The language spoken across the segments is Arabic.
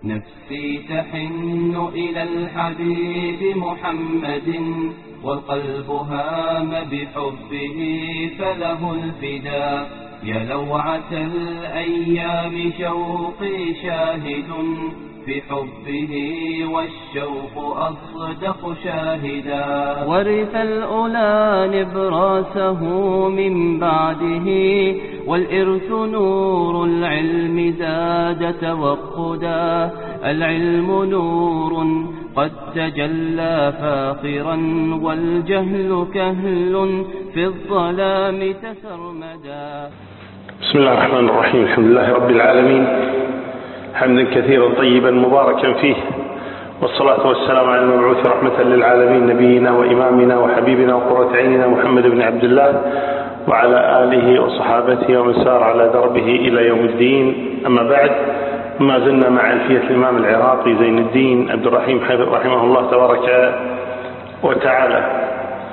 نفسي تحن إلى الحبيب محمد، والقلب هام بحبه فله الفداء. يا لوعة الأيام شوقي شاهد في حبه، والشوق أصدق شاهدا. ورث الأولى نبراسه من بعده، والإرث نور العلم زاد توقدا. العلم نور قد تجلى فاخرا، والجهل كهل في الظلام تسرمدا. بسم الله الرحمن الرحيم. الحمد لله رب العالمين، حمدا كثيرا طيبا مباركا فيه، والصلاة والسلام على المبعوث رحمة للعالمين، نبينا وإمامنا وحبيبنا وقرة عيننا محمد بن عبد الله، وعلى آله وصحابته ومن سار على دربه إلى يوم الدين. أما بعد، ما زلنا مع ألفية الإمام العراقي زين الدين عبد الرحيم رحمه الله تبارك وتعالى،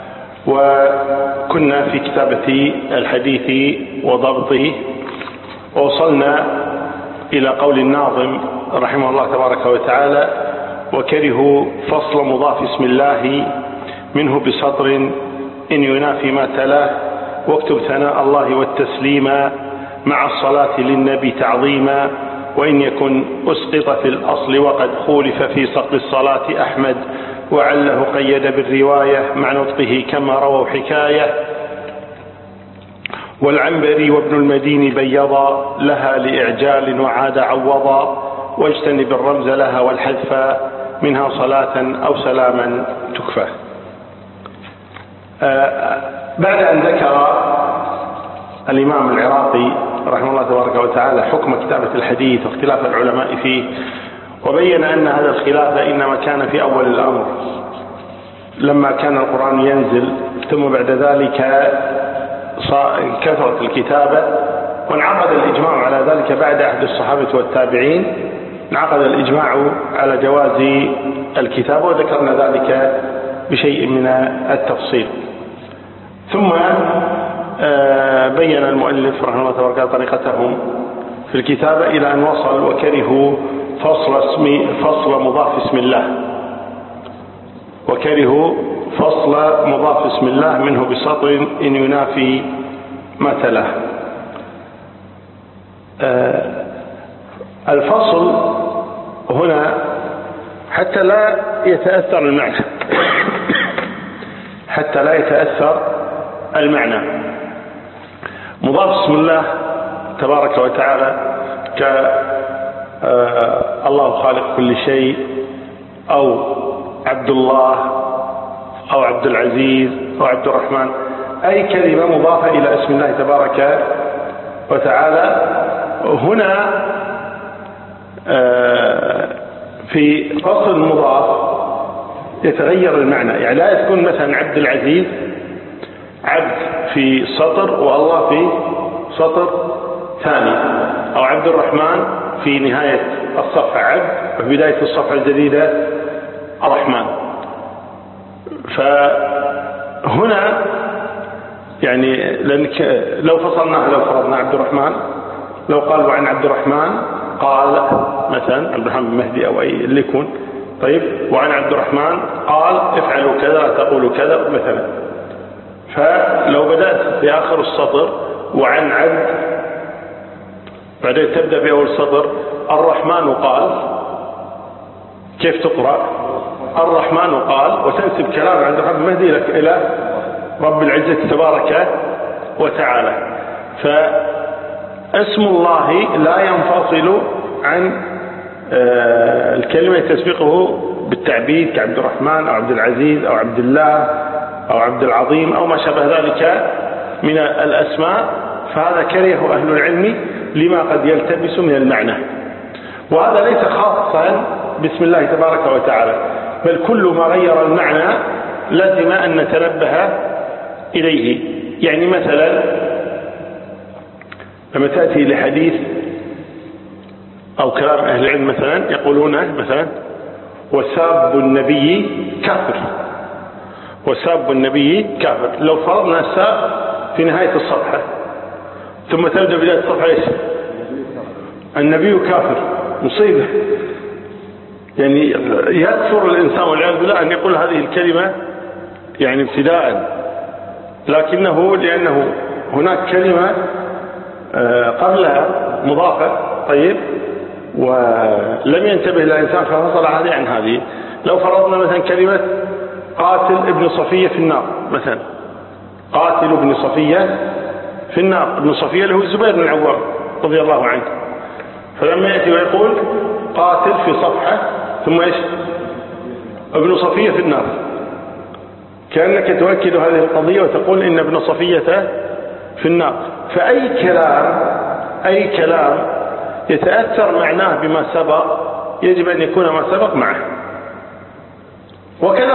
وكنا في كتابة الحديث وضبطه، ووصلنا إلى قول الناظم رحمه الله تبارك وتعالى: وكرهوا فصل مضاف اسم الله منه بسطر إن ينافي ما تلاه، واكتب ثناء الله والتسليم مع الصلاة للنبي تعظيما. وإن يكن أسقط في الأصل وقد خولف في سقط الصلاة أحمد، وعله قيد بالرواية مع نطقه كما رووا حكاية. والعنبري وابن المدين بيضا لها لإعجال وعاد عوضا، واجتنب الرمز لها والحذف منها صلاة أو سلاما تكفى. بعد أن ذكر الإمام العراقي رحمه الله تبارك وتعالى حكم كتابة الحديث واختلاف العلماء فيه، وبين أن هذا الخلاف إنما كان في أول الأمر لما كان القرآن ينزل، ثم بعد ذلك كثرت الكتابة، وانعقد الإجماع على ذلك بعد عهد الصحابة والتابعين. انعقد الإجماع على جواز الكتابة، وذكرنا ذلك بشيء من التفصيل. ثم بين المؤلف رحمه الله تبارك وتعالى طريقتهم في الكتابة إلى أن وصل: وكرهوا فصل مضاف اسم الله. وكرهوا فصل مضاف اسم الله منه بسطر إن ينافي ما تلاه. الفصل هنا حتى لا يتأثر المعنى حتى لا يتأثر المعنى. مضاف اسم الله تبارك وتعالى الله خالق كل شيء، أو عبد الله، أو عبد العزيز، أو عبد الرحمن، أي كلمة مضافة إلى اسم الله تبارك وتعالى. هنا في فصل المضاف يتغير المعنى، يعني لا يكون مثلا عبد العزيز عبد في سطر والله في سطر ثاني، أو عبد الرحمن في نهاية الصفحة عبد وفي بداية الصفحة الجديدة الرحمن. فهنا يعني لو فصلناها، لو فرضنا عبد الرحمن، لو قالوا عن عبد الرحمن قال مثلا عبد الرحمن مهدي أو أي اللي يكون، طيب، وعن عبد الرحمن قال افعلوا كذا تقولوا كذا مثلا. فلو بدأت في آخر السطر وعن عبد، بعدين تبدأ في أول سطر الرحمن قال، كيف تقرأ؟ الرحمن قال، وتنسب كلام عبد الرحمن مهدي لك إلى رب العزة تبارك وتعالى. فاسم الله لا ينفصل عن الكلمة تسبقه بالتعبيد كعبد الرحمن أو عبد العزيز أو عبد الله أو عبد العظيم أو ما شابه ذلك من الأسماء. فهذا كرهه أهل العلم لما قد يلتبس من المعنى، وهذا ليس خاصا باسم الله تبارك وتعالى، بل كل ما غير المعنى لازم أن نتنبه إليه. يعني مثلا لما تأتي لحديث أو كلام أهل العلم مثلا يقولون مثلا وساب النبي كافر، وساب النبي كافر. لو فرضنا الساب في نهاية الصفحة ثم تبدأ بداية الصفحة ايش؟ النبي كافر، مصيبة. يعني يكثر الإنسان والعياذ بالله أن يقول هذه الكلمة يعني ابتداء، لكنه لأنه هناك كلمة قبلها مضافة طيب ولم ينتبه الإنسان ففصل هذه عن هذه. لو فرضنا مثلا كلمة قاتل ابن صفية في النار مثلا، قاتل ابن صفية في النار، ابن صفية له الزبير بن العوام رضي الله عنه، فلما يأتي ويقول قاتل في صفحة ثم ايش ابن صفية في النار، كأنك تؤكد هذه القضية وتقول إن ابن صفية في النار. فأي كلام يتأثر معناه بما سبق يجب أن يكون ما سبق معه، وكذا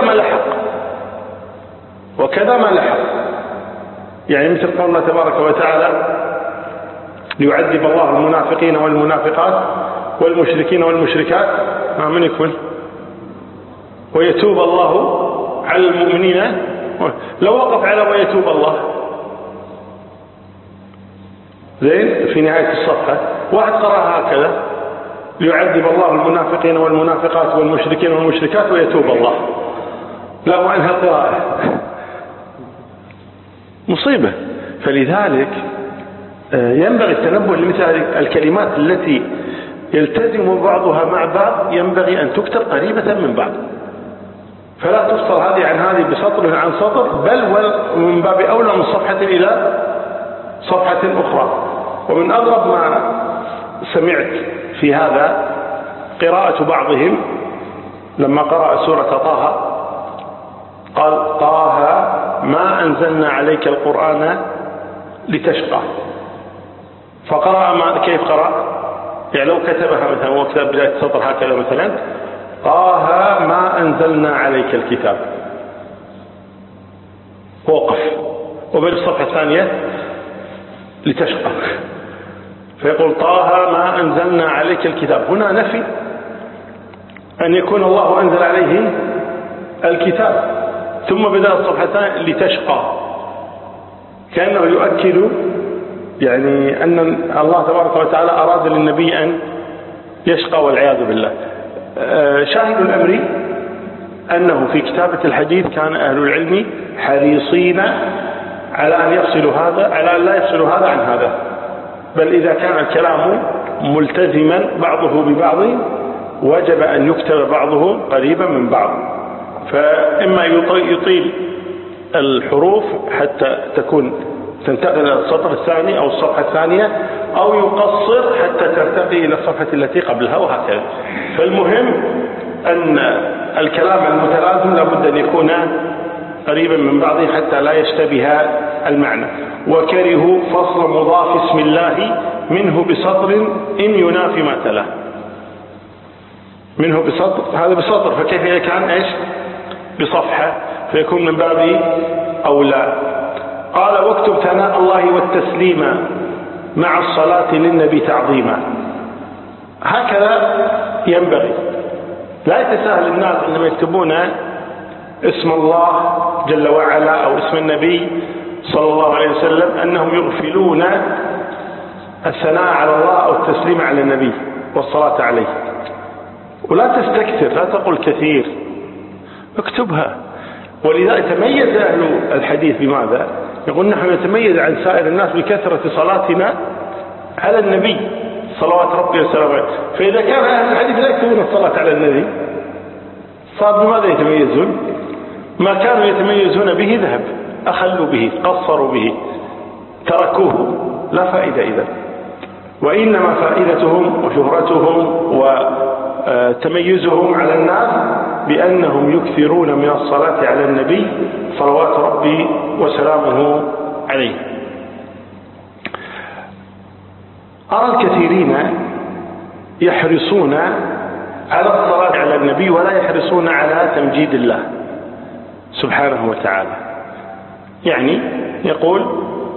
ما لحق يعني مثل قول الله تبارك وتعالى ليعذب الله المنافقين والمنافقات والمشركين والمشركات من يكمل ويتوب الله على المؤمنين. لو وقف على ويتوب الله زين في نهاية الصفحة، واحد قرأها هكذا ليعذب الله المنافقين والمنافقات والمشركين والمشركات ويتوب الله، لا عنها قراءة مصيبة. فلذلك ينبغي التنبه لمثل الكلمات التي يلتزم بعضها مع بعض، ينبغي أن تكتب قريبة من بعض، فلا تفصل هذه عن هذه بسطر عن سطر، بل ومن باب أولى من صفحة إلى صفحة أخرى. ومن أغرب ما سمعت في هذا قراءة بعضهم لما قرأ سورة طه قال طه ما أنزلنا عليك القرآن لتشقى، فقرأ كيف قرأ يعني لو كتبها مثلا وكتب بداية سطر هكذا مثلا طه ما أنزلنا عليك الكتاب وقف، وبين الصفحة الثانية لتشقى، فيقول طه ما أنزلنا عليك الكتاب. هنا نفي أن يكون الله أنزل عليه الكتاب، ثم بدأ الصفحة الثانية لتشقى، كأنه يؤكد يعني أن الله تبارك وتعالى أراد للنبي أن يشقى والعياذ بالله. شاهد الأمر أنه في كتابة الحديث كان أهل العلم حريصين على أن يفصلوا هذا على أن لا يفصلوا هذا عن هذا، بل إذا كان الكلام ملتزما بعضه ببعض وجب أن يكتب بعضه قريبا من بعض، فإما يطيل الحروف حتى تنتقل إلى السطر الثاني أو الصفحة الثانية، أو يقصر حتى ترتقي إلى الصفحة التي قبلها وهكذا. فالمهم أن الكلام المتلازم لابد أن يكون قريبا من بعضه حتى لا يشتبه المعنى. وكرهوا فصل مضاف اسم الله منه بسطر إن ينافي ما تلاه، منه بسطر هذا بسطر، فكيف إذا كان إيش بصفحة فيكون من باب أولى. قال واكتب ثناء الله والتسليم مع الصلاة للنبي تعظيما. هكذا ينبغي، لا يتساهل الناس إنما يكتبون اسم الله جل وعلا أو اسم النبي صلى الله عليه وسلم أنهم يغفلون الثناء على الله أو التسليم على النبي والصلاة عليه. ولا تستكثر، لا تقل كثير، اكتبها. ولذلك تميز أهل الحديث بماذا؟ يقول نحن نتميز عن سائر الناس بكثرة صلاتنا على النبي صلوات ربي وسلامه عليه. فإذا كان أهل الحديث لا يكتبون الصلاة على النبي صار بماذا يتميزون؟ ما كانوا يتميزون به ذهب، أخلوا به، قصروا به، تركوه، لا فائدة إذا. وإنما فائدتهم وشهرتهم وتميزهم على الناس بأنهم يكثرون من الصلاة على النبي صلوات ربي وسلامه عليه. أرى الكثيرين يحرصون على الصلاة على النبي ولا يحرصون على تمجيد الله سبحانه وتعالى. يعني يقول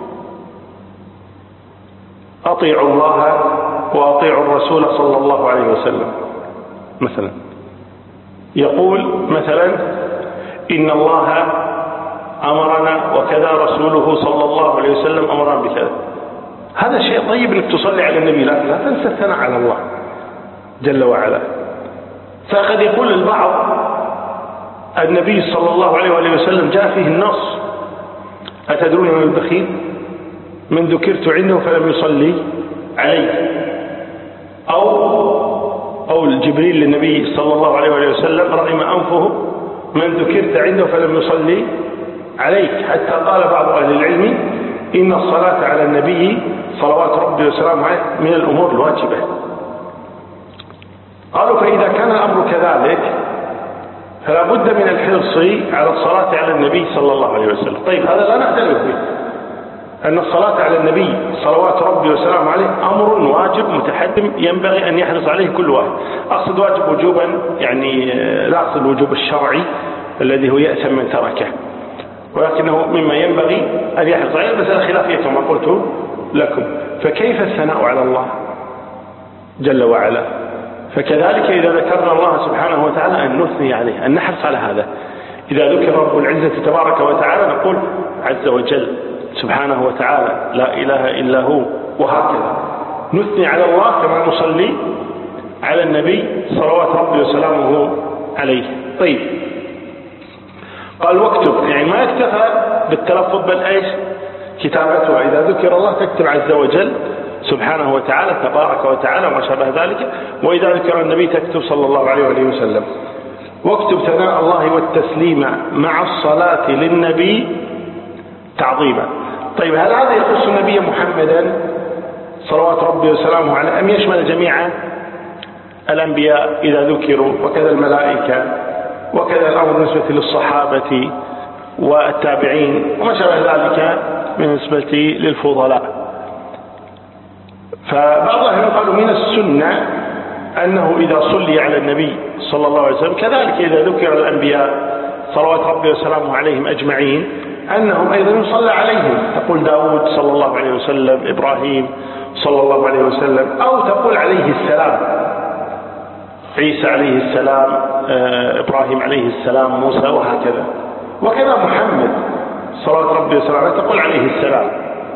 أطيعوا الله وأطيعوا الرسول صلى الله عليه وسلم مثلا، يقول مثلا إن الله أمرنا وكذا رسوله صلى الله عليه وسلم أمرنا بكذا. هذا شيء طيب انك تصلي على النبي، لا تنسى الثناء على الله جل وعلا. فقد يقول البعض النبي صلى الله عليه وآله وسلم جاء فيه النص: أتدرون من البخيل؟ من ذكرت عنده فلم يصلي عليه. أو جبريل للنبي صلى الله عليه وآله وسلم: رغم أنفه من ذكرت عنده فلم يصلي عليك. حتى قال بعض أهل العلم: إن الصلاة على النبي صلوات ربي وسلامه عليه من الأمور الواجبة. قالوا: فإذا كان الأمر كذلك فلا بد من الحرص على الصلاة على النبي صلى الله عليه وسلم. طيب، هذا لا نختلف فيه، أن الصلاة على النبي صلوات ربي وسلامه عليه أمر واجب متحتم ينبغي أن يحرص عليه كل واحد. أقصد واجب وجوبا، يعني لا أقصد الوجوب الشرعي الذي هو يأثم من تركه، ولكنه مما ينبغي أن يحرص عليه. المسألة خلافية كما قلت لكم. فكيف الثناء على الله جل وعلا؟ فكذلك إذا ذكرنا الله سبحانه وتعالى أن نثني عليه، أن نحرص على هذا. إذا ذكر رب العزة تبارك وتعالى نقول عز وجل سبحانه وتعالى لا إله إلا هو، وهكذا نثني على الله كما نصلي على النبي صلوات ربي وسلامه عليه. طيب، قال: واكتب، يعني ما يكتفى بالتلفظ بل ايش؟ كتابته. إذا ذكر الله تكتب عز وجل سبحانه وتعالى تبارك وتعالى وما شابه ذلك، وإذا ذكر النبي تكتب صلى الله عليه وآله وسلم. واكتب ثناء الله والتسليم مع الصلاة للنبي تعظيما. طيب، هل هذا يخص النبي محمدا صلوات ربي وسلامه عليه أم يشمل جميع الأنبياء إذا ذكروا، وكذا الملائكة، وكذا الأمر بالنسبة للصحابة والتابعين وما شابه ذلك بالنسبة للفضلاء؟ فبعض أهل قالوا من السنة أنه إذا صلي على النبي صلى الله عليه وسلم كذلك إذا ذكر الأنبياء صلوات ربي وسلامه عليهم أجمعين أنهم أيضا يصلى عليهم. تقول داود صلى الله عليه وسلم، إبراهيم صلى الله عليه وسلم، أو تقول عليه السلام، عيسى عليه السلام، إبراهيم عليه السلام، موسى، وهكذا. وكذا محمد صلوات ربي وسلامه عليه تقول عليه السلام.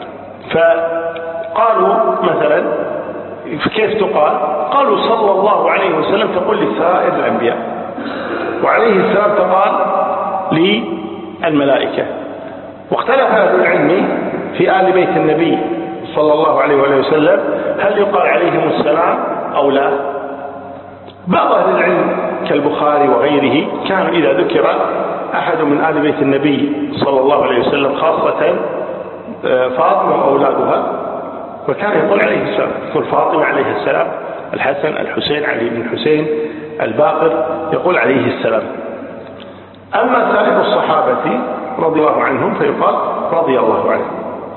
فقالوا مثلا كيف تقال؟ قالوا صلى الله عليه وسلم تقول لسائر الأنبياء، وعليه السلام تقال للملائكة. واختلف أهل العلم في آل بيت النبي صلى الله عليه وسلم هل يقال عليهم السلام أو لا. بعض أهل العلم كالبخاري وغيره كانوا إذا ذكر أحد من آل بيت النبي صلى الله عليه وسلم خاصة فاطمة وأولادها وكان يقول عليه السلام، يقول فاطمة عليه السلام، الحسن، الحسين، علي بن الحسين، الباقر، يقول عليه السلام. أما سائر الصحابة رضي الله عنهم فيقال رضي الله عنه.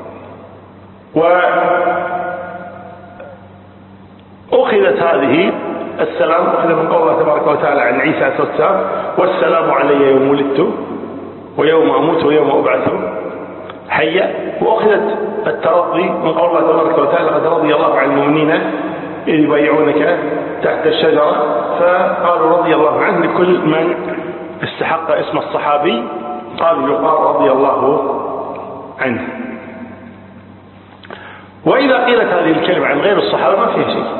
وأخذت هذه السلام أخذ من قول الله تبارك وتعالى عن عيسى عليه السلام: والسلام علي يوم ولدت ويوم أموت ويوم أبعث حيا. وأخذت الترضي من قول الله تبارك وتعالى: قد رضي الله عن المؤمنين إذ يبايعونك تحت الشجرة. فقالوا رضي الله عنه لكل من استحق اسم الصحابي، قالوا يقال رضي الله عنه. وإذا قيلت هذه الكلمة عن غير الصحابة ما فيها شيء،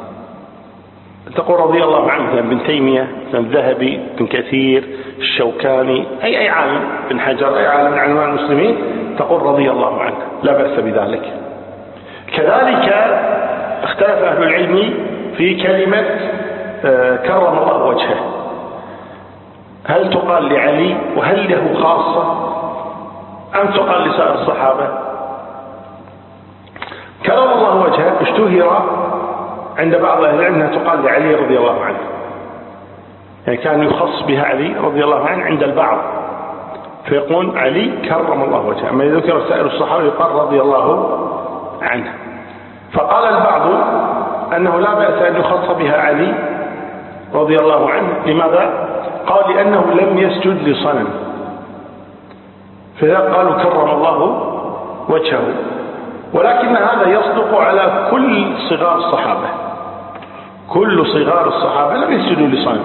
تقول رضي الله عنه، مثلا ابن تيمية، مثلا الذهبي، ابن كثير، الشوكاني، أي عالم، ابن حجر، أي عالم من علماء المسلمين، تقول رضي الله عنه، لا بأس بذلك. كذلك اختلف أهل العلم في كلمة كرم الله وجهه، هل تقال لعلي وهل له خاصة أم تقال لسائر الصحابة؟ كرم الله وجهه اشتهر عند بعض أهل العلم أنها تقال لعلي رضي الله عنه، يعني كان يخص بها علي رضي الله عنه عند البعض، فيقول علي كرم الله وجهه. أما إذا ذكر سائر الصحابة يقال رضي الله عنه. فقال البعض أنه لا بأس أن يخص بها علي رضي الله عنه. لماذا؟ قال لأنه لم يسجد لصنم، فإذا قالوا كرم الله وجهه. ولكن هذا يصدق على كل صغار الصحابة، كل صغار الصحابة لم يسجدوا لصنم،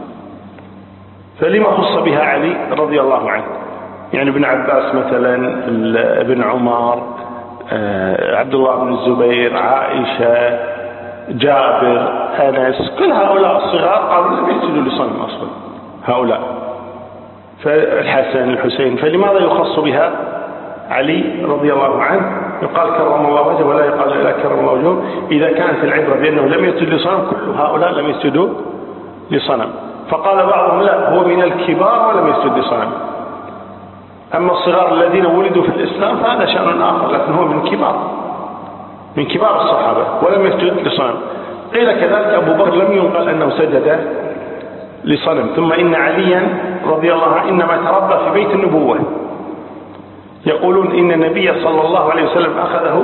فلما خص بها علي رضي الله عنه؟ يعني ابن عباس مثلا، ابن عمر، عبد الله بن الزبير، عائشة، جابر، أنس، كل هؤلاء الصغار قالوا لم يسجدوا لصنم أصلا هؤلاء، فالحسن الحسين، فلماذا يخص بها علي رضي الله عنه؟ يقال كرم الله وجهه ولا يقال لا كرم الله وجهه. إذا كانت العبرة بأنه لم يسجد لصنم، كل هؤلاء لم يسجدوا لصنم. فقال بعضهم لا، هو من الكبار ولم يسجد لصنم، أما الصغار الذين ولدوا في الإسلام فهذا شأن آخر، لكن هو من كبار الصحابة ولم يسجد لصنم. قيل كذلك أبو بكر لم ينقل أنه سجد لصنم. ثم إن عليا رضي الله عنه إنما تربى في بيت النبوة. يقولون إن النبي صلى الله عليه وسلم أخذه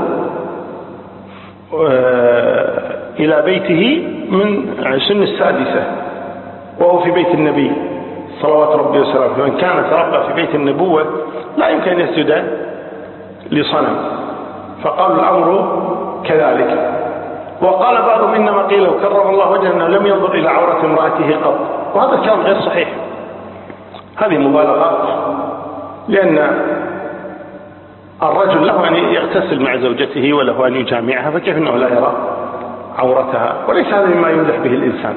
إلى بيته من سن السادسة وهو في بيت النبي صلوات ربي وسلامه، فمن كان تربى في بيت النبوة لا يمكن أن يسجد لصنم. فقالوا الأمر كذلك. وقال بعضهم إنما قيل وكرم الله وجهه أنه لم ينظر إلى عورة امرأته قط، وهذا الكلام غير صحيح، هذه مبالغات، لأن الرجل له أن يغتسل مع زوجته وله أن يجامعها، فكيف أنه لا يرى عورتها؟ وليس هذا مما يمدح به الإنسان.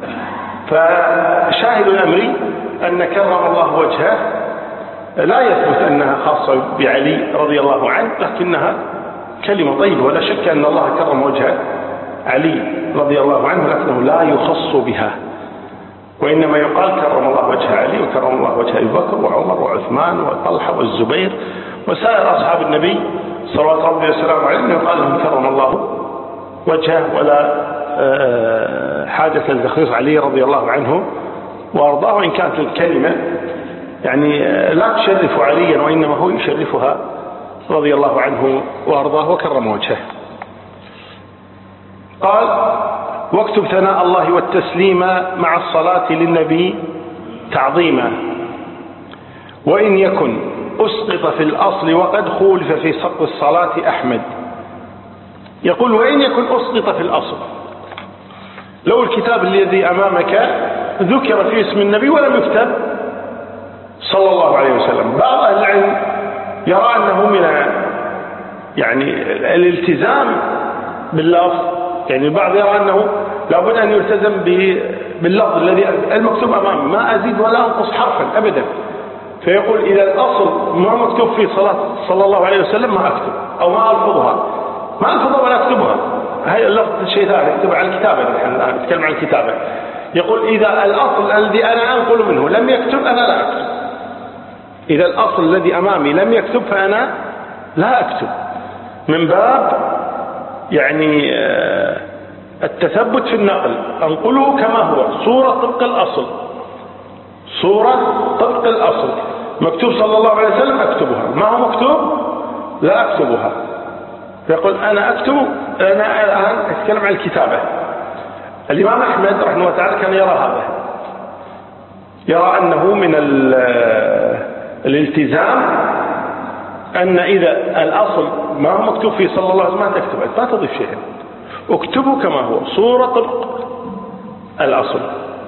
فشاهد الأمر أن كرم الله وجهه لا يثبت أنها خاصة بعلي رضي الله عنه، لكنها كلمة طيبة، ولا شك أن الله كرم وجه علي رضي الله عنه، لكنه لا يخص بها، وإنما يقال كرم الله وجه علي وكرم الله وجه أبي بكر وعمر وعثمان وطلحة والزبير وسائر أصحاب النبي صلوات ربي وسلامه عليه، يقال لهم كرم الله وجهه، ولا حاجة لتخصيص علي رضي الله عنه وأرضاه، وإن كانت الكلمة يعني لا تشرف عليا، وإنما هو يشرفها رضي الله عنه وأرضاه وكرم وجهه. قال واكتب ثناء الله والتسليم مع الصلاة للنبي تعظيما، وإن يكن أسقط في الأصل وقد خولف في سقط الصلاة أحمد. يقول وإن يكن أسقط في الأصل، لو الكتاب الذي أمامك ذكر فيه اسم النبي ولم يكتب صلى الله عليه وسلم، بعض أهل العلم يرى أنه من يعني الالتزام باللفظ، يعني البعض يرى أنه لابد أن يلتزم باللفظ الذي المكتوب أمامه، ما أزيد ولا أنقص حرفا أبدا. فيقول إذا الأصل ما مكتوب في صلاة صلى الله عليه وسلم ما أكتب، أو ما ألفظها ولا أكتبها. هاي اللفظ شيء ثاني، نكتبها على الكتابة، نحن نتكلم عن الكتابة. يقول إذا الأصل الذي أنا أنقل منه لم يكتب أنا لا أكتب، إذا الأصل الذي أمامي لم يكتب فأنا لا أكتب، من باب يعني التثبت في النقل، أنقله كما هو صورة طبق الأصل، صورة طبق الأصل، مكتوب صلى الله عليه وسلم أكتبها، ما هو مكتوب لا أكتبها. فيقول أنا أكتب، أنا الآن أتكلم عن الكتابة. الإمام أحمد رحمه الله تعالى كان يرى هذا، يرى أنه من الالتزام أن إذا الأصل ما هو مكتوب فيه صلى الله عليه وسلم ما تكتب، ما تضيف شيئا، اكتبه كما هو صورة طبق الأصل.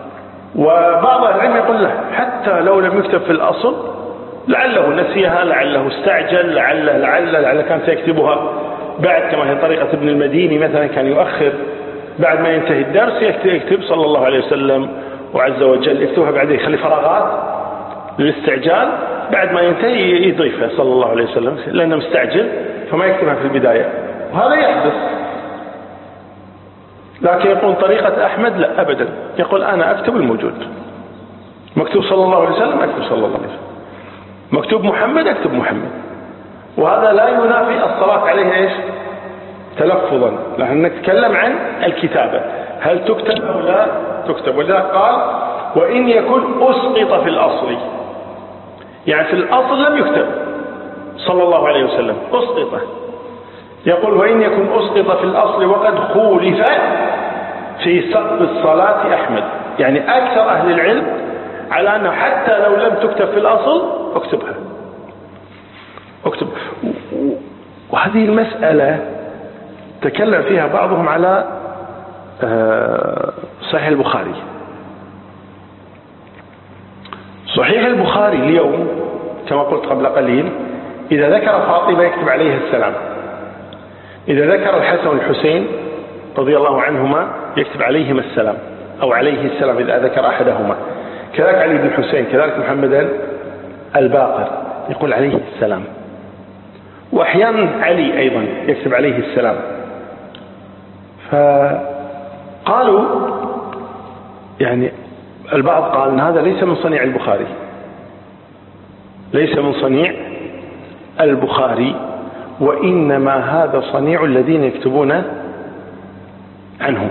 وبعض العلم يقول له حتى لو لم يكتب في الأصل لعله نسيها، لعله استعجل، لعله كان سيكتبها بعد، كما هي طريقة ابن المديني مثلا، كان يؤخر بعد ما ينتهي الدرس يكتب صلى الله عليه وسلم وعز وجل، يكتبها بعدين، يخلي فراغات للاستعجال، بعد ما ينتهي يضيفها صلى الله عليه وسلم، لأنه مستعجل فما يكتبها في البداية، وهذا يحدث. لكن يقول طريقة أحمد لا أبدا، يقول أنا أكتب الموجود، مكتوب صلى الله عليه وسلم أكتب صلى الله عليه وسلم، مكتوب محمد أكتب محمد. وهذا لا ينافي الصلاة عليه إيش؟ تلفظا، لأن نتكلم عن الكتابة، هل تكتب أو لا تكتب. ولذلك قال وإن يكن أسقط في الأصل، يعني في الأصل لم يكتب صلى الله عليه وسلم، أسقط. يقول وإن يكن أسقط في الأصل وقد خولف في سقط الصلاة أحمد، يعني أكثر أهل العلم على أنه حتى لو لم تكتب في الأصل اكتبها، اكتب. وهذه المسألة تكلم فيها بعضهم على صحيح البخاري. صحيح البخاري اليوم كما قلت قبل قليل، إذا ذكر فاطمة يكتب عليها السلام، إذا ذكر الحسن والحسين رضي الله عنهما يكتب عليهما السلام أو عليه السلام إذا ذكر أحدهما. كذلك علي بن حسين، كذلك محمد الباقر يقول عليه السلام. وأحيانا علي أيضا يكتب عليه السلام. فقالوا يعني البعض قال أن هذا ليس من صنيع البخاري، ليس من صنيع البخاري، وإنما هذا صنيع الذين يكتبون عنهم.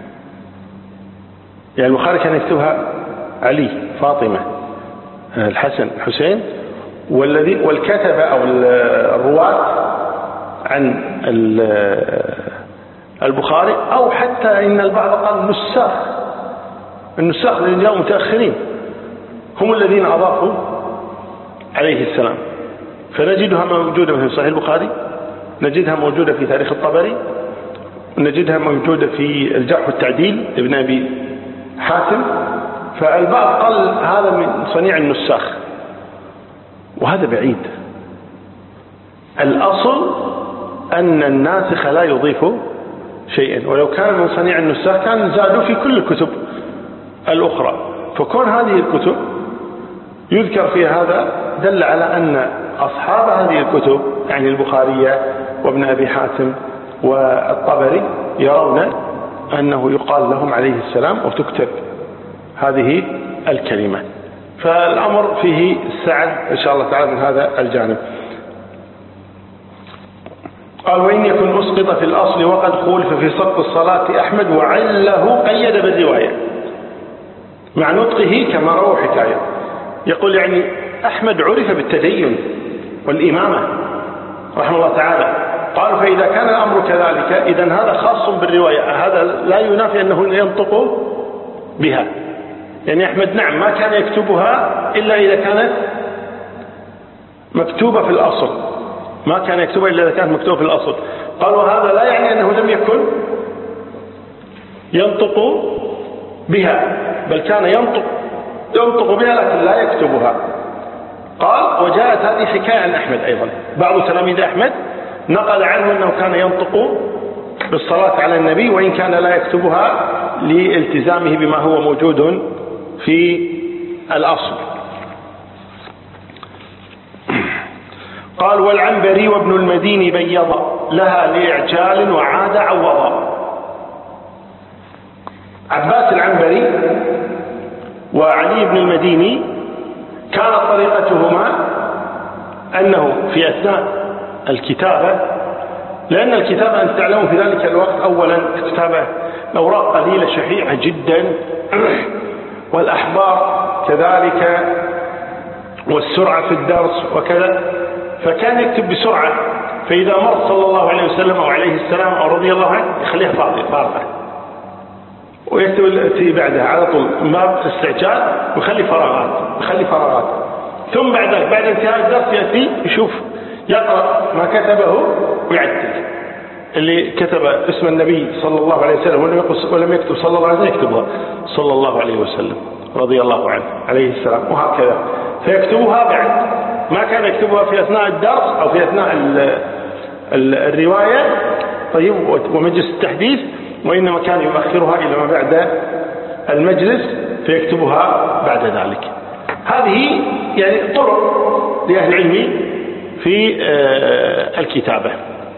يعني البخاري كان يكتبها علي، فاطمة، الحسن، الحسين، والكتبة أو الرواة عن البخاري، أو حتى إن البعض قال النساخ الذين جاءوا متأخرين هم الذين أضافوا عليه السلام. فنجدها موجودة في صحيح البخاري، نجدها موجودة في تاريخ الطبري، نجدها موجودة في الجرح والتعديل ابن أبي حاتم. فالبعض قال هذا من صنيع النساخ، وهذا بعيد. الأصل أن الناسخ لا يضيف شيئا، ولو كان من صنيع النساخ كان زادوا في كل الكتب الأخرى. فكون هذه الكتب يذكر فيها هذا دل على أن أصحاب هذه الكتب يعني البخارية وابن أبي حاتم والطبري يرون أنه يقال لهم عليه السلام وتكتب هذه الكلمة. فالأمر فيه سعة إن شاء الله تعالى من هذا الجانب. قال وإن يكن أسقط في الأصل وقد خولف في سقط الصلاة أحمد وعله قيد بالرواية مع نطقه كما روى حكاية. يقول يعني أحمد عرف بالتدين والإمامة رحمه الله تعالى. قالوا فإذا كان الأمر كذلك إذن هذا خاص بالرواية، هذا لا ينافي أنه ينطق بها. يعني أحمد نعم ما كان يكتبها إلا إذا كانت مكتوبة في الأصل، ما كان يكتبها إلا إذا كانت مكتوبة في الأصل. قالوا هذا لا يعني أنه لم يكن ينطق بها، بل كان ينطق بها لكن لا يكتبها. قال وجاءت هذه حكاية عن أحمد أيضا، بعض تلاميذ أحمد نقل عنه أنه كان ينطق بالصلاة على النبي وإن كان لا يكتبها لالتزامه بما هو موجود في الأصل. قال والعنبري وابن المديني بيض لها لإعجال وعاد عوضا. عباس العنبري وعلي بن المديني كانت طريقتهما أنه في أثناء الكتابة، لأن الكتابة أن تعلموا في ذلك الوقت أولا كتابة الأوراق قليلة شحيحة جدا، والأحبار كذلك، والسرعة في الدرس وكذا، فكان يكتب بسرعة. فإذا مر صلى الله عليه وسلم أو عليه السلام أو رضي الله عنه يخليها فارغة ويكتب التي بعدها على طول باب استعجال ويخلي فراغات. ثم بعد انتهاء الدرس يأتي يشوف يقرأ ما كتبه ويعدل. اللي كتب اسم النبي صلى الله عليه وسلم ولم يكتب صلى الله عليه وسلم يكتبها صلى الله عليه وسلم رضي الله عنه عليه السلام، وهكذا. فيكتبها بعد، ما كان يكتبها في أثناء الدرس أو في أثناء الرواية طيب ومجلس التحديث، وإنما كان يؤخرها إلى ما بعد المجلس فيكتبها بعد ذلك. هذه يعني طرق لأهل العلم في الكتابة.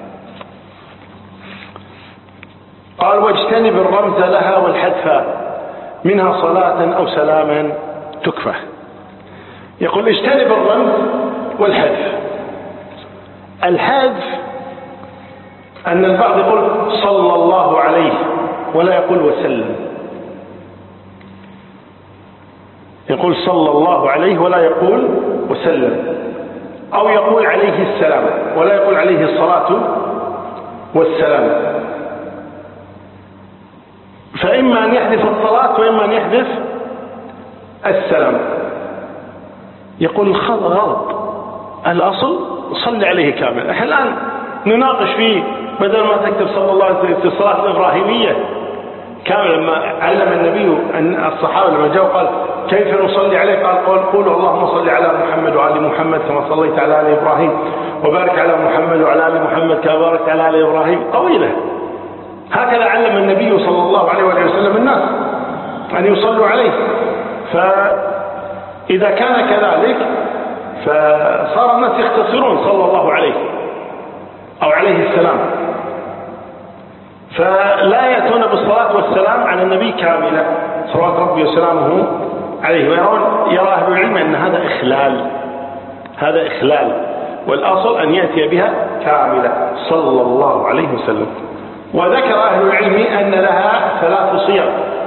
قال واجتنب الرمز لها والحذف منها صلاة أو سلاما تكفى. يقول اجتنب الرمز والحذف. الحذف أن البعض يقول صلى الله عليه ولا يقول وسلم، يقول صلى الله عليه ولا يقول وسلم، أو يقول عليه السلام ولا يقول عليه الصلاة والسلام. فإما أن يحذف الصلاة وإما أن يحذف السلام. يقول غلط، الأصل صلي عليه كامل. احنا الآن نناقش فيه بدل ما تكتب صلى الله عليه وسلم في الصلاة الإبراهيمية كامل. لما علم النبي أن الصحابة لما جاءوا قال كيف نصلي عليه؟ قال قولوا اللهم صل على محمد وعلى محمد كما صليت على آل إبراهيم وبارك على محمد وعلى آل محمد كما باركت على آل إبراهيم. طويلة هكذا علم النبي صلى الله عليه وسلم الناس أن يصلوا عليه. فإذا كان كذلك فصار الناس يختصرون صلى الله عليه أو عليه السلام، فلا يأتون بالصلاة والسلام على النبي كاملة صلوات ربي وسلامه عليه، يرى أهل العلم أن هذا إخلال، والأصل أن يأتي بها كاملة صلى الله عليه وسلم. وذكر أهل العلم أن لها 3 صيغ.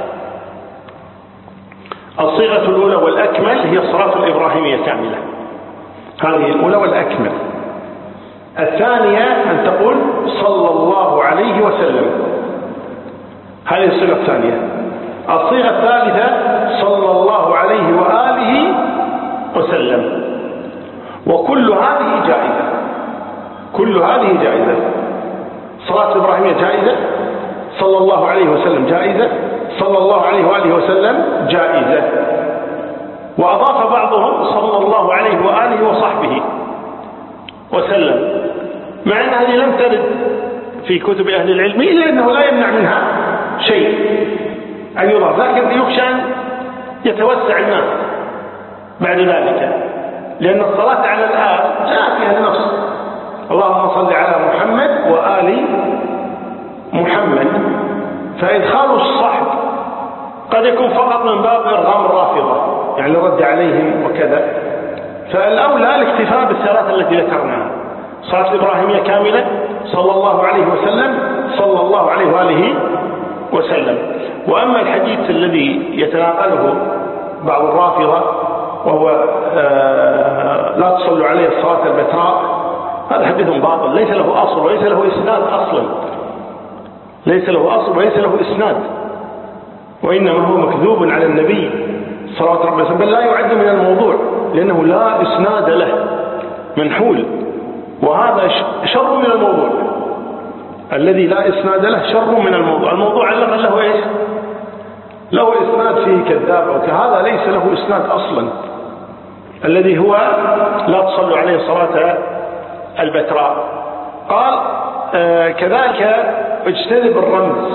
الصيغة الأولى والأكمل هي الصلاة الإبراهيمية كاملة، هذه الأولى والأكمل. الثانية أن تقول صلى الله عليه وسلم، هذه الصيغة الثانية. الصيغة الثالثة صلى الله عليه وآله وسلم. وكل هذه جائزة، كل هذه جائزة. صلاة الإبراهيمية جائزة، صلى الله عليه وسلم جائزة، صلى الله عليه وآله وسلم جائزة. وأضاف بعضهم صلى الله عليه وآله وصحبه وسلم، مع أن هذه لم ترد في كتب أهل العلم، إلا أنه لا يمنع منها شيء أن يضاف، لكن يخشى أن يتوسع الناس بعد ذلك، لأن الصلاة على الآل جاء فيها النص اللهم صل على محمد وآل محمد. فإدخال الصحب قد يكون فقط من باب إرغام الرافضة، يعني الرد عليهم وكذا. فالأولى الاكتفاء بالثلاث التي ذكرناها: صلاة الإبراهيمية كاملة، صلى الله عليه وسلم، صلى الله عليه وآله وسلم. وأما الحديث الذي يتناقله بعض الرافضة وهو لا تصلوا عليه الصلاة البتراء، هذا حديث باطل، ليس له أصل وليس له إسناد أصلا، ليس له أصل وليس له إسناد، وإنما هو مكذوب على النبي صلى الله عليه وسلم، بل لا يعد من الموضوع لأنه لا إسناد له، منحول. وهذا شر من الموضوع، الذي لا إسناد له شر من الموضوع. الموضوع علما له إيش؟ له إسناد فيه كذاب، وكهذا ليس له إسناد أصلا، الذي هو لا تصلوا عليه صلاة البتراء. قال كذلك اجتنب الرمز.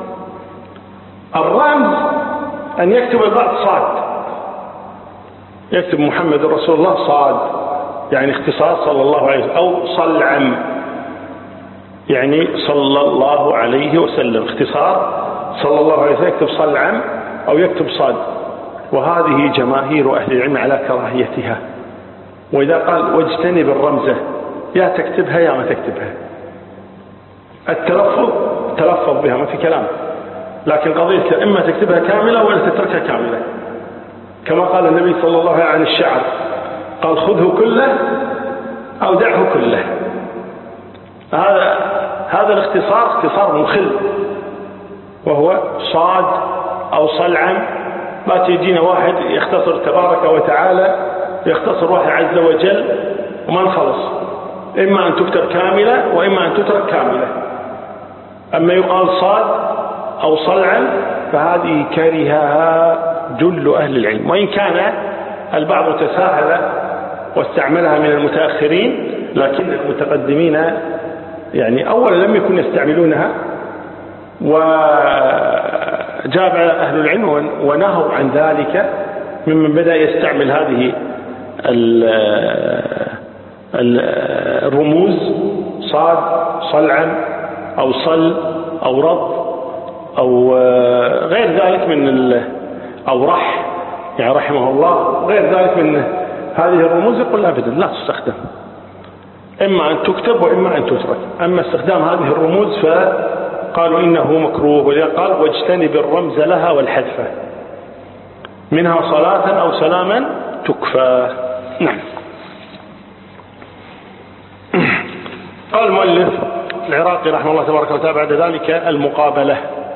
الرمز أن يكتب البعض صاد، يكتب محمد رسول الله صاد، يعني اختصار صلى الله عليه وسلم، أو صلعم يعني صلى الله عليه وسلم، اختصار صلى الله عليه وسلم، يكتب صلعم أو يكتب صاد. وهذه جماهير أهل العلم على كراهيتها. وإذا قال واجتنب الرمزة، يا تكتبها يا ما تكتبها. التلفظ تلفظ بها ما في كلام، لكن قضية إما تكتبها كاملة ولا تتركها كاملة، كما قال النبي صلى الله عليه وسلم عن الشعر، قال خذه كله أو دعه كله. هذا الاختصار اختصار مخل، وهو صاد أو صلعم. ما تجينا واحد يختصر تبارك وتعالى، يختصر واحد عز وجل وما نخلص، إما أن تكتب كاملة وإما أن تترك كاملة. أما يقال صاد أو صلعم فهذه كرهها جل أهل العلم، وإن كان البعض تساهل واستعملها من المتأخرين، لكن المتقدمين يعني أولا لم يكن يستعملونها، وجاب أهل العلم ونهوا عن ذلك ممن بدأ يستعمل هذه الرموز صاد صلعم أو صل أو رض أو غير ذلك من أو رح، يعني رحمه الله، غير ذلك من هذه الرموز، يقول أبدا لا تستخدم، إما أن تكتب وإما أن تترك. أما استخدام هذه الرموز فقالوا إنه مكروه، ولذا قال واجتنب الرمز لها والحذف، منها صلاة أو سلاما تكفى. نعم. قال المؤلف العراقي رحمه الله تبارك وتعالى بعد ذلك المقابلة،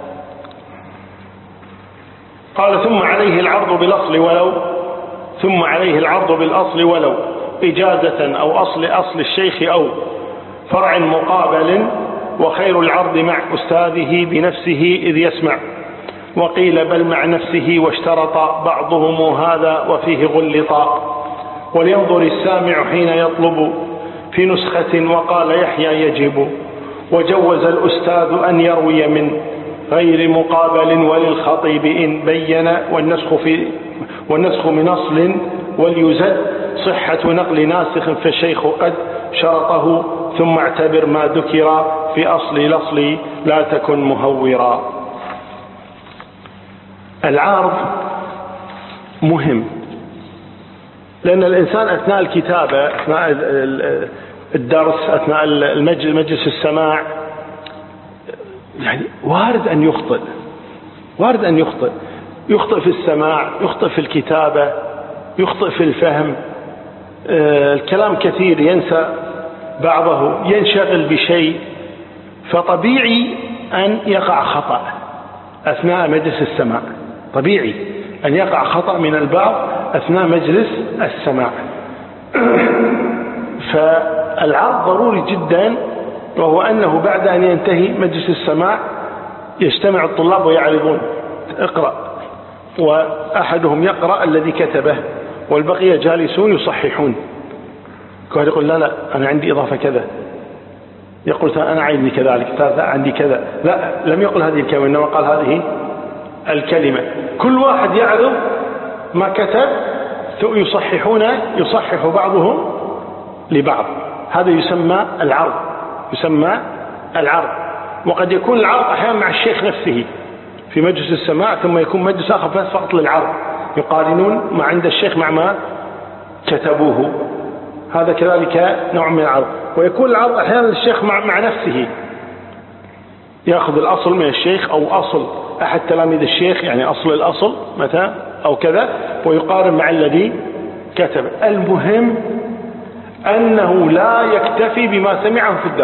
قال ثم عليه العرض بالأصل ولو، ثم عليه العرض بالأصل ولو إجازة أو أصل الشيخ أو فرع مقابل، وخير العرض مع أستاذه بنفسه إذ يسمع، وقيل بل مع نفسه واشترط بعضهم هذا وفيه غلطا، ولينظر السامع حين يطلب في نسخة وقال يحيى يجب، وجوز الأستاذ أن يروي من غير مقابل وللخطيب إن بين والنسخ من أصل وليزد صحة نقل ناسخ فالشيخ قد شرطه ثم اعتبر ما ذكر في أصل الأصل لا تكن مهورا. العرض مهم، لأن الإنسان أثناء الكتابة، أثناء الدرس، أثناء مجلس السماع، يعني وارد أن يخطئ في السماع، يخطئ في الكتابة، يخطئ في الفهم، الكلام كثير، ينسى بعضه، ينشغل بشيء، فطبيعي أن يقع خطأ أثناء مجلس السماع، طبيعي أن يقع خطأ من البعض أثناء مجلس السماع. فالعرض ضروري جدا، وهو أنه بعد أن ينتهي مجلس السماع يجتمع الطلاب ويعرضون، اقرأ، وأحدهم يقرأ الذي كتبه والبقية جالسون يصححون. كان يقول لا أنا عندي إضافة كذا، يقول أنا عندي كذلك، عندي كذا، لا، لم يقل هذه الكلمة، إنما قال هذه الكلمة. كل واحد يعرض ما كتب، يصحح بعضهم لبعض. هذا يسمى العرض. وقد يكون العرض أحيانا مع الشيخ نفسه في مجلس السماع، ثم يكون مجلس آخر فقط للعرض، يقارنون ما عند الشيخ مع ما كتبوه، هذا كذلك نوع من العرض. ويكون العرض أحيانا الشيخ مع نفسه، يأخذ الأصل من الشيخ أو أصل أحد تلاميذ الشيخ، يعني أصل الأصل مثلا أو كذا، ويقارن مع الذي كتب. المهم أنه لا يكتفي بما سمعه في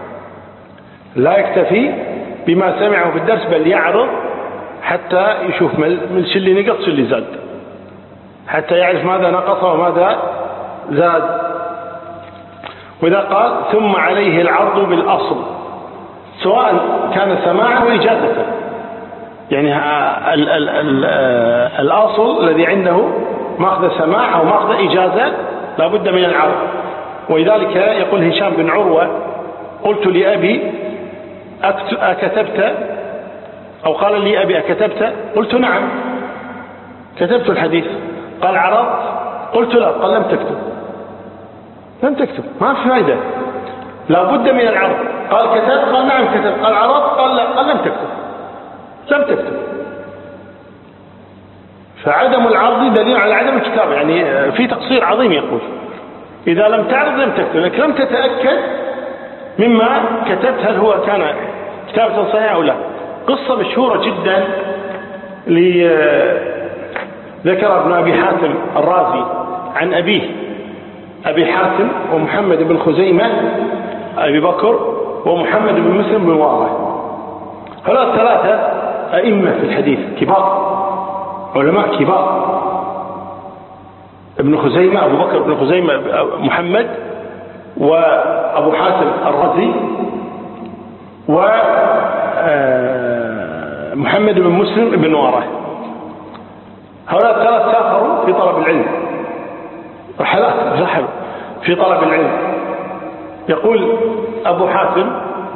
الدرس، بل يعرض حتى يشوف من شو اللي نقص شو اللي زاد، حتى يعرف ماذا نقص وماذا زاد. وإذا قال ثم عليه العرض بالأصل، سواء كان سماعا أو إجازة، يعني الأصل الذي عنده ماخذ سماع أو ماخذ إجازة لا بد من العرض. ولذلك يقول هشام بن عروة: قلت لأبي أكتبت، أو قال لي أبي أكتبت؟ قلت نعم كتبت الحديث. قال عرضت؟ قلت لا. قال لم تكتب، ما في فائدة، لا بد من العرض. قال كتبت؟ قال نعم كتبت. قال عرضت؟ قال لا. قال لم تكتب. فعدم العرض دليل على عدم الكتابة، يعني في تقصير عظيم. يقول إذا لم تعرض لم تكتب، لأنك لم تتأكد مما كتبت هل هو كان كتابة صحيحة أو لا. قصة مشهورة جدا ذكر ابن أبي حاتم الرازي عن أبيه، أبي حاتم ومحمد بن خزيمة أبي بكر ومحمد بن مسلم بن وارة، هؤلاء ثلاثة أئمة في الحديث كبار، علماء كبار. ابن خزيمة، أبو بكر بن خزيمة محمد، وأبو حاتم الرازي، ومحمد بن مسلم بن وارة. هؤلاء الثلاث سافروا في طلب العلم، رحلات رحلوا في طلب العلم. يقول أبو حاتم: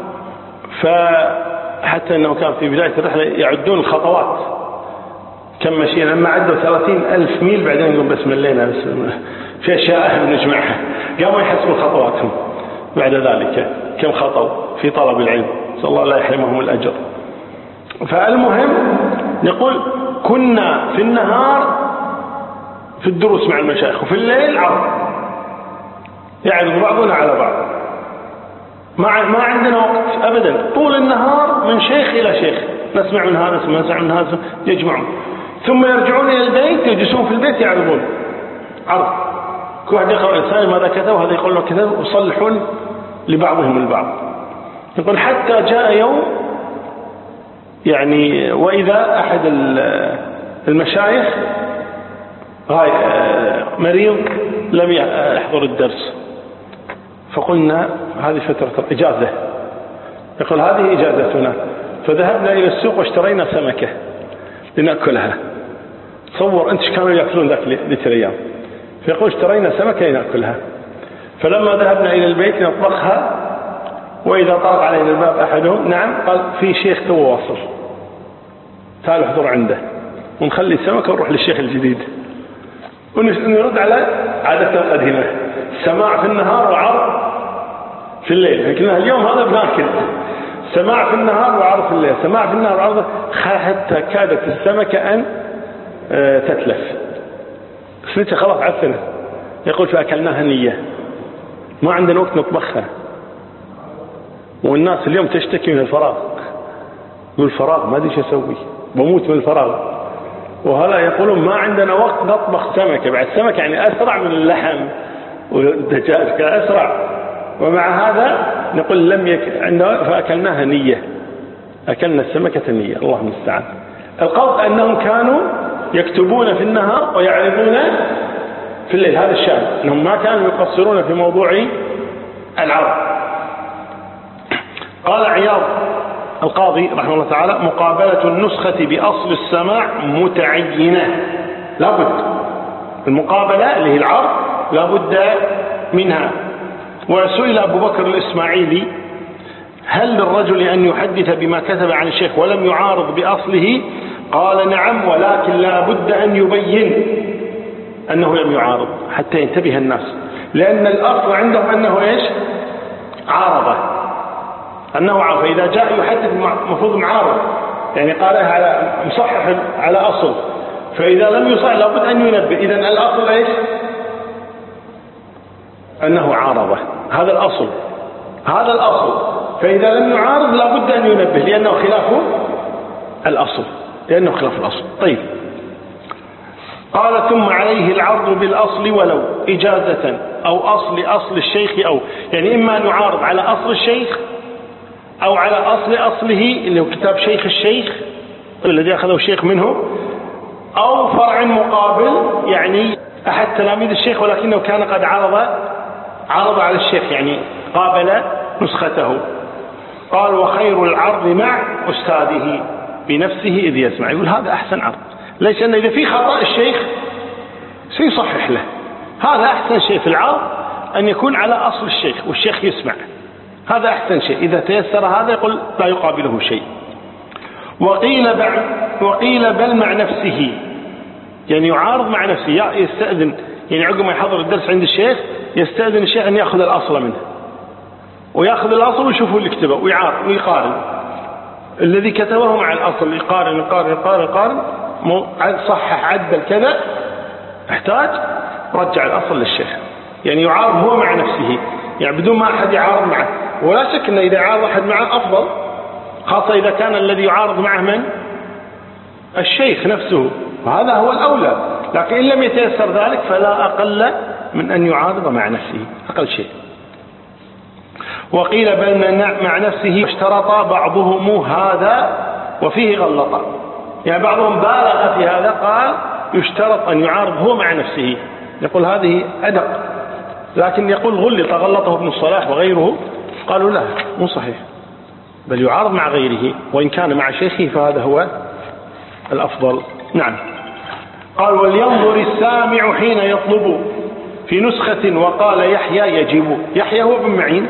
فحتى أنه كان في بداية الرحلة يعدون الخطوات كم مشينا، لما عدوا 30,000 ميل بعدين يقول بس ملينا، في أشياء نجمعها، قاموا يحسبوا خطواتهم بعد ذلك كم خطوا في طلب العلم، صلى الله لا يحرمهم الأجر. فالمهم يقول كنا في النهار في الدروس مع المشايخ، وفي الليل عرض، يعرض بعضنا على بعض، ما عندنا وقت أبدا، طول النهار من شيخ إلى شيخ، نسمع من هذا نسمع من هذا، يجمعون، ثم يرجعون إلى البيت، يجلسون في البيت يعرضون عرض، كل واحد يقرأ الإنسان ماذا كتب وهذا يقول له كتب، ويصلحون لبعضهم البعض. يقول حتى جاء يوم يعني وإذا أحد المشايخ مريض لم يحضر الدرس، فقلنا هذه فترة إجازة، يقول هذه إجازتنا، فذهبنا إلى السوق واشترينا سمكة لنأكلها. تصور أنت كانوا يأكلون ذاك لتر، فيقول اشترينا سمكة لنأكلها، فلما ذهبنا إلى البيت نطبخها وإذا طرق علينا الباب أحدهم نعم قال في شيخ تو واصل تعالوا احضر عنده، ونخلي السمكة ونروح للشيخ الجديد ونرد على عادته القديمة، سماع في النهار وعرض في الليل. لكن اليوم هذا بناكل سماع في النهار وعرض في الليل، سماع في النهار وعرض، حتى كادت السمكة أن تتلف، سنتها خلاص عفنة. يقول فأكلناها نية، ما عندنا وقت نطبخها. والناس اليوم تشتكي من الفراغ، يقول الفراغ ما أدري شو أسوي، بموت من الفراغ. وهلا يقولون ما عندنا وقت نطبخ سمكة، بعد السمكة يعني أسرع من اللحم والدجاج أسرع. ومع هذا نقول فأكلناها نية، أكلنا السمكة نية. الله المستعان. القصد أنهم كانوا يكتبون في النهار ويعرضون في الليل، هذا الشأن، أنهم ما كانوا يقصرون في موضوع العرض. قال عياض القاضي رحمه الله تعالى: مقابلة النسخة بأصل السماع متعينة، لابد المقابلة اللي هي العرض لابد منها. وسئل أبو بكر الإسماعيلي: هل للرجل أن يحدث بما كتب عن الشيخ ولم يعارض بأصله؟ قال: نعم، ولكن لا بد أن يبين أنه لم يعارض حتى ينتبه الناس، لأن الأصل عندهم أنه إيش؟ عارضة، أنه عارض. فإذا جاء يحدث مفروض معارض، يعني قالها على مصحح على أصل، فإذا لم يصح لابد أن ينبه. إذن الأصل إيش؟ أنه عارضة، هذا الأصل، هذا الأصل. فإذا لم يعارض لابد أن ينبه، لأنه خلاف الأصل، لأنه خلاف الأصل. طيب، قال: ثم عليه العرض بالأصل ولو إجازة أو أصل الشيخ، أو يعني إما نعارض على أصل الشيخ أو على أصله اللي هو كتاب شيخ الشيخ الذي أخذه الشيخ منه، أو فرع مقابل، يعني أحد تلاميذ الشيخ ولكنه كان قد عرض على الشيخ، يعني قابل نسخته. قال: وخير العرض مع أستاذه بنفسه إذ يسمع. يقول هذا أحسن عرض، ليش؟ أن إذا في خطأ الشيخ سيصحح له، هذا أحسن شيء في العرض، أن يكون على أصل الشيخ والشيخ يسمع، هذا أحسن شيء. إذا تيسر هذا يقول لا يقابله شيء. وقيل بل مع نفسه، يعني يعارض مع نفسه، يستأذن، يعني عقب ما يحضر الدرس عند الشيخ يستأذن الشيخ أن يأخذ الأصل منه، ويأخذ الأصل ويشوفه اللي كتبه ويقارن الذي كتبه مع الأصل، يقارن صحح عدل كذا، احتاج رجع الأصل للشيخ. يعني يعارض هو مع نفسه، يعني بدون ما أحد يعارض معه. ولا شك أن إذا عارض أحد معه أفضل، خاصة إذا كان الذي يعارض معه من؟ الشيخ نفسه، وهذا هو الأولى. لكن إن لم يتيسر ذلك فلا أقل من أن يعارض مع نفسه، أقل شيء. وقيل بل مع نفسه اشترط بعضهم هذا وفيه غلط، يعني بعضهم بالغ في هذا، قال يشترط أن يعارض هو مع نفسه، يقول هذه أدق. لكن يقول غلطه ابن الصلاح وغيره، قالوا لا، مو صحيح، بل يعارض مع غيره، وإن كان مع شيخه فهذا هو الأفضل. نعم. قال: ولينظر السامع حين يطلب في نسخة وقال يحيى يجب. يحيى هو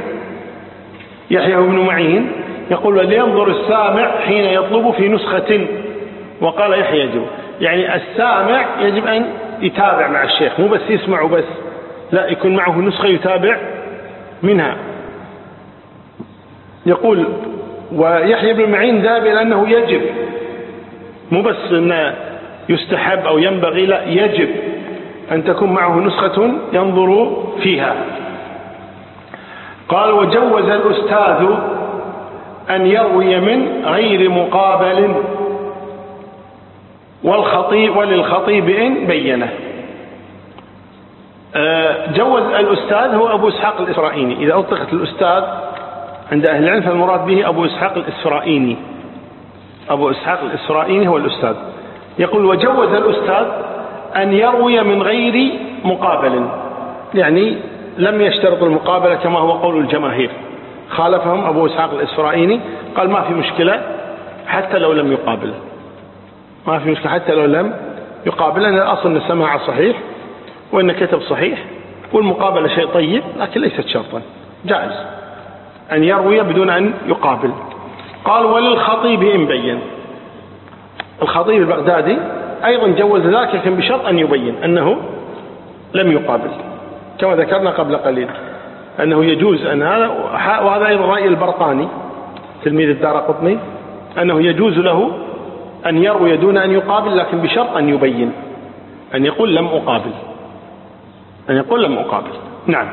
ابن معين يقول: ولينظر السامع حين يطلب في نسخة وقال يحيى يجب، يعني السامع يجب أن يتابع مع الشيخ، مو بس يسمع بس، لا، يكون معه نسخة يتابع منها. يقول: ويحيى بن معين ذهب إلى أنه يجب، مو بس أنه يستحب أو ينبغي، لا، يجب أن تكون معه نسخة ينظر فيها. قال: وجوز الأستاذ أن يروي من غير مقابل وللخطيب إن بينه. جوز الأستاذ هو أبو إسحاق الإسرائيني. إذا أطلقت الأستاذ عند أهل العلم فالمراد به أبو إسحاق الإسرائيني. أبو إسحاق الإسرائيني هو الأستاذ. يقول: وجوز الأستاذ أن يروي من غير مقابل، يعني لم يشترط المقابلة كما هو قول الجماهير، خالفهم أبو إسحاق الإسرائيني، قال ما في مشكلة حتى لو لم يقابل، ما في مشكلة حتى لو لم يقابل، لأن الأصل أن السماع صحيح وأن كتب صحيح، والمقابلة شيء طيب لكن ليست شرطا، جائز. أن يروي بدون أن يقابل. قال وللخطيب إن بين. الخطيب البغدادي أيضا جوز ذلك لكن بشرط أن يبين أنه لم يقابل، كما ذكرنا قبل قليل أنه يجوز أن هذا، وهذا أيضا رأي البرقاني تلميذ الدارقطني، أنه يجوز له أن يروي دون أن يقابل لكن بشرط أن يبين، أن يقول لم أقابل، أن يقول لم أقابل. نعم.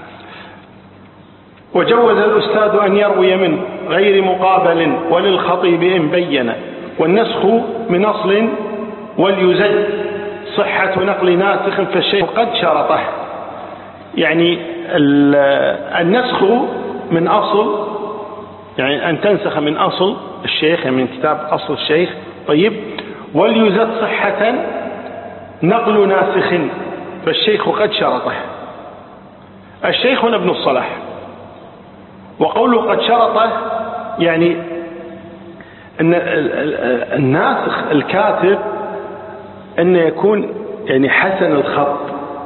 وجوز الأستاذ أن يروي منه غير مقابل وللخطيب إن بين، والنسخ من أصل وليزد صحة نقل ناسخ فالشيخ قد شرطه. يعني النسخ من أصل، يعني أن تنسخ من أصل الشيخ، يعني من كتاب أصل الشيخ. طيب. وليزد صحة نقل ناسخ فالشيخ قد شرطه. الشيخ هنا ابن الصلاح، وقوله قد شرطه يعني أن الناسخ الكاتب أن يكون يعني حسن الخط،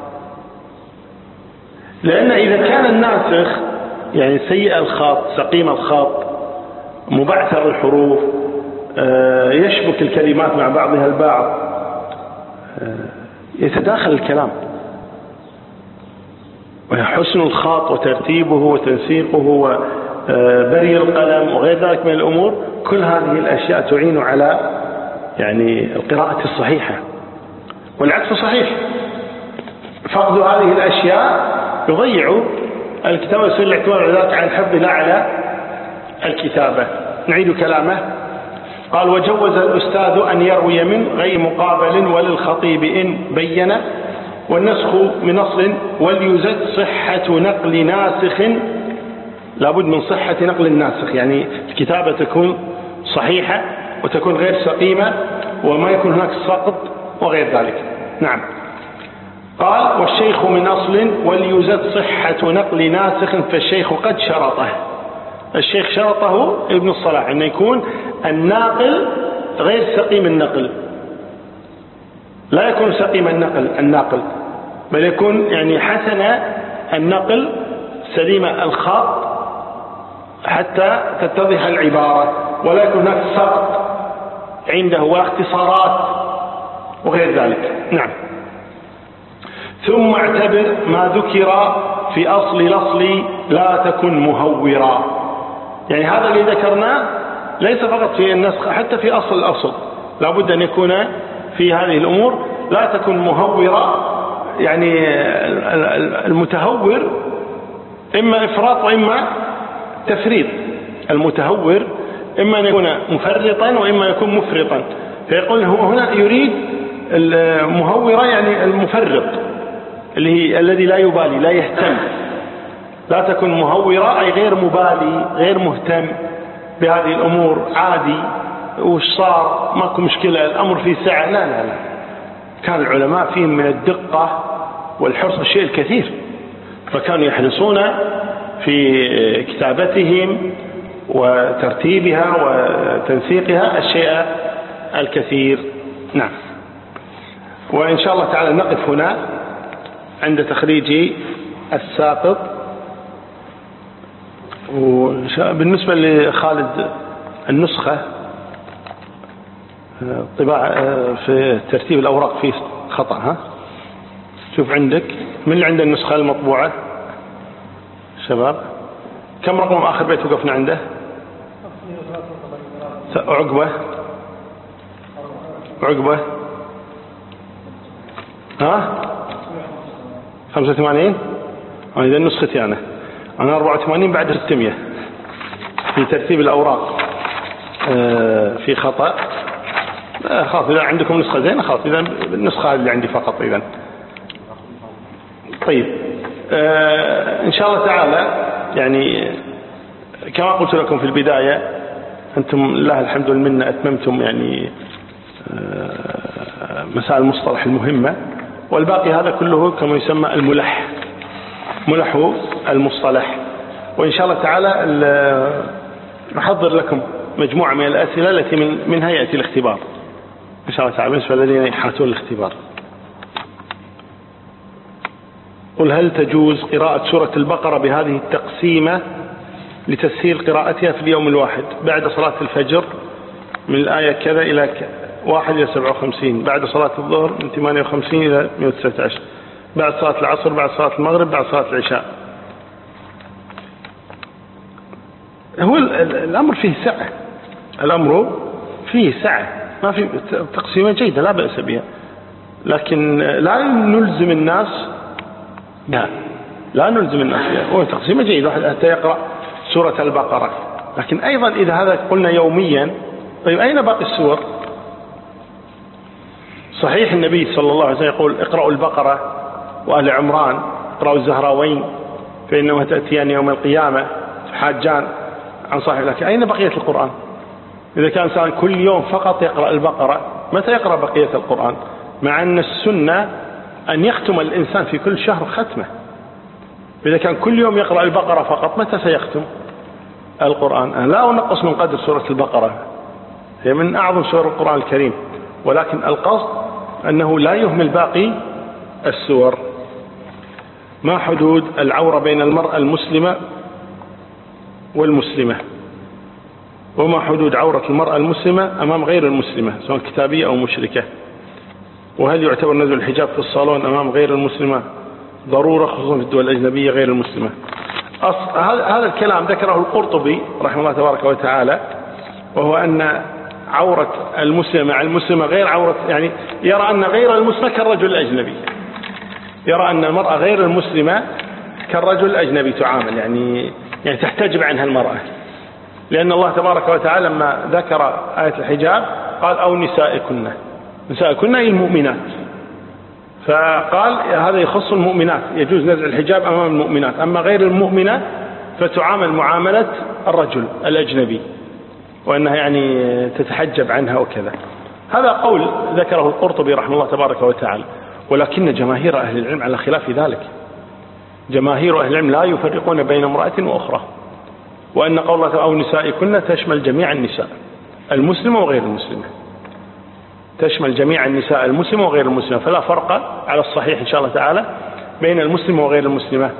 لأن إذا كان الناسخ يعني سيء الخط سقيم الخط مبعثر الحروف يشبك الكلمات مع بعضها البعض يتداخل الكلام، وحسن الخط وترتيبه وتنسيقه وبري القلم وغير ذلك من الأمور، كل هذه الأشياء تعين على يعني القراءة الصحيحة. والعكس صحيح، فقد هذه الأشياء يضيع الكتابة، يصير الاعتماد على ذلك عن الحفظ لا على الكتابة. نعيد كلامه. قال وجوز الأستاذ أن يروي من غير مقابل وللخطيب إن بين، والنسخ من أصل وليزد صحة نقل ناسخ. لابد من صحة نقل الناسخ، يعني الكتابة تكون صحيحة وتكون غير سقيمة وما يكون هناك سقط وغير ذلك. نعم. قال والشيخ من أصل وليزد صحة نقل ناسخ فالشيخ قد شرطه. الشيخ شرطه ابن الصلاح أن يكون الناقل غير سقيم النقل، لا يكون سقيم الناقل بل يكون يعني حسن النقل سليم الخط حتى تتضح العبارة، ولا يكون هناك سقط عنده واختصارات وغير ذلك. نعم. ثم اعتبر ما ذكر في أصل الأصل لا تكن مهورا. يعني هذا اللي ذكرناه ليس فقط في النسخ، حتى في أصل الأصل لا بد أن يكون في هذه الأمور لا تكن مهورا. يعني المتهور إما إفراط وإما تفريط. المتهور إما أن يكون مفرطا وإما يكون مفرطا، فيقول هو هنا يريد المهورة يعني المفرط الذي لا يبالي لا يهتم. لا تكن مهورة أي غير مبالي غير مهتم بهذه الأمور، عادي وش صار ماكو مشكلة الأمر في ساعة. لا لا لا، كان العلماء فيهم من الدقة والحرص الشيء الكثير، فكانوا يحرصون في كتابتهم وترتيبها وتنسيقها الشيء الكثير. نعم. وإن شاء الله تعالى نقف هنا عند تخريج الساقط. بالنسبة لخالد النسخة طباعة في ترتيب الأوراق فيه خطأ. ها شوف عندك من اللي عنده النسخة المطبوعة شباب، كم رقم آخر بيت وقفنا عنده؟ عقبة ها 85. إذا نسختي أنا 84 بعد 600 في ترتيب الأوراق في خطأ. خلاص إذا عندكم نسخة زينة خلاص، إذا النسخة اللي عندي فقط. إذا طيب إن شاء الله تعالى يعني كما قلت لكم في البداية أنتم لله الحمد والمنة أتممتم يعني مسائل المصطلح المهمة، والباقي هذا كله كما يسمى ملح المصطلح. وإن شاء الله تعالى نحضر لكم مجموعة من الأسئلة التي منها يأتي الاختبار إن شاء الله تعالى بالنسبة للذين يحاتون الاختبار. قل هل تجوز قراءة سورة البقرة بهذه التقسيمة لتسهيل قراءتها في اليوم الواحد بعد صلاة الفجر من الآية كذا إلى 1 إلى 57، بعد صلاة الظهر من 58 إلى 119، بعد صلاة العصر، بعد صلاة المغرب، بعد صلاة العشاء. هو الأمر فيه سعة، الأمر فيه سعة، ما في تقسيمة جيدة لا بأس بها، لكن لا نلزم الناس، لا نلزم الناس بها. هو تقسيمة جيدة، واحد حتى يقرأ سورة البقرة، لكن أيضا إذا هذا قلنا يوميا، طيب أين باقي السور؟ صحيح النبي صلى الله عليه وسلم يقول اقرأوا البقرة وآل عمران، اقرأوا الزهراوين فإنما تأتيان يوم القيامة حاجان عن صاحب، لكن أين بقية القرآن؟ إذا كان إنسان كل يوم فقط يقرأ البقرة، متى يقرأ بقية القرآن؟ مع أن السنة أن يختم الإنسان في كل شهر ختمة. إذا كان كل يوم يقرأ البقرة فقط، متى سيختم القرآن؟ لا أنقص من قدر سورة البقرة، هي من أعظم سور القرآن الكريم، ولكن القصد أنه لا يهمل باقي السور. ما حدود العورة بين المرأة المسلمة والمسلمة؟ وما حدود عورة المرأة المسلمة أمام غير المسلمة سواء كتابية أو مشركة؟ وهل يعتبر نزل الحجاب في الصالون أمام غير المسلمة ضرورة خصوصا في الدول الأجنبية غير المسلمة؟ هذا الكلام ذكره القرطبي رحمه الله تبارك وتعالى، وهو أن عورة المسلم مع المسلمة غير عورة، يعني يرى أن غير المسلمة كالرجل الأجنبي، يرى أن المرأة غير المسلمة كالرجل الأجنبي تعامل، يعني تحتجب عنها المرأة، لأن الله تبارك وتعالى لما ذكر آية الحجاب قال أو نسائكن، نسائكن أي المؤمنات، فقال هذا يخص المؤمنات، يجوز نزع الحجاب أمام المؤمنات، أما غير المؤمنة فتعامل معاملة الرجل الأجنبي، وأنها يعني تتحجب عنها وكذا. هذا قول ذكره القرطبي رحمه الله تبارك وتعالى، ولكن جماهير أهل العلم على خلاف ذلك. جماهير أهل العلم لا يفرقون بين امرأة وأخرى، وأن قولة أو نسائكن تشمل جميع النساء المسلمة وغير المسلمة، تشمل جميع النساء المسلمة وغير المسلمة، فلا فرق على الصحيح إن شاء الله تعالى بين المسلمة وغير المسلمة.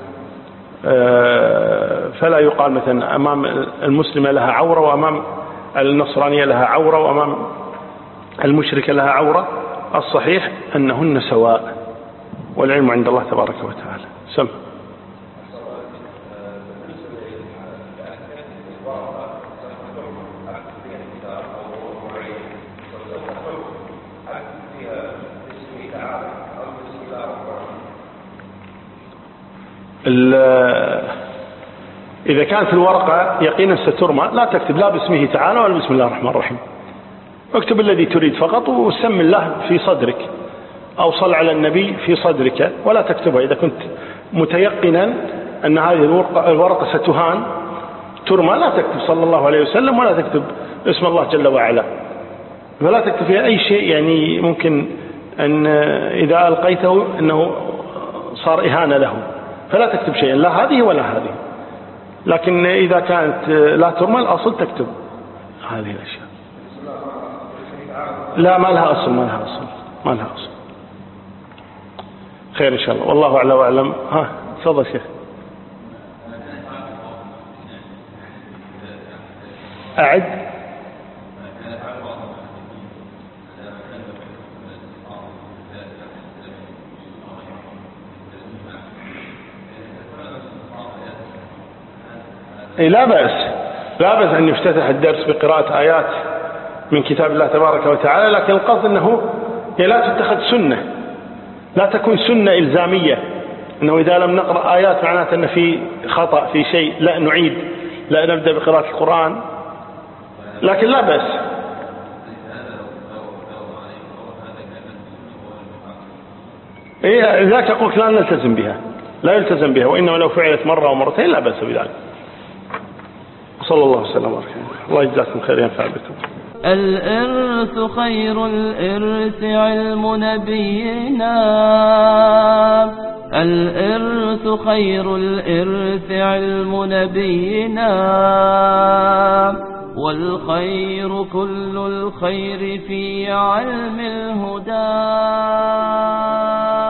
فلا يقال مثلا أمام المسلمة لها عورة وأمام النصرانية لها عورة وأمام المشركة لها عورة. الصحيح أنهن سواء، والعلم عند الله تبارك وتعالى. سم. إذا كانت الورقة يقينا سترمى لا تكتب لا باسمه تعالى ولا بسم الله الرحمن الرحيم، اكتب الذي تريد فقط وسم الله في صدرك أو صل على النبي في صدرك، ولا تكتبها إذا كنت متيقنا أن هذه الورقة ستهان ترمى، لا تكتب صلى الله عليه وسلم ولا تكتب اسم الله جل وعلا، فلا تكتب فيها أي شيء يعني ممكن أن إذا ألقيته أنه صار إهانة له، فلا تكتب شيئا لا هذه ولا هذه. لكن إذا كانت لا ترمى الأصل تكتب هذه الأشياء. لا ما لها أصل، ما لها أصل، ما لها أصل. خير إن شاء الله، والله أعلى وأعلم. تفضل شيخ. أعد. لا بأس، لا بأس أن يفتتح الدرس بقراءة آيات من كتاب الله تبارك وتعالى، لكن القصد أنه لا تتخذ سنة، لا تكون سنة إلزامية، أنه إذا لم نقرأ آيات معناته أن في خطأ في شيء، لا نعيد، لا نبدأ بقراءة القرآن، لكن لا بأس. ذاك أقول لا نلتزم بها، لا يلتزم بها، وإنما لو فعلت مرة ومرتين لا بأس بذلك. صلى الله وسلم وبارك. الله يجزاكم خير ينفع بكم. الإرث خير الإرث علم نبينا، الإرث خير الإرث علم نبينا، والخير كل الخير في علم الهدى.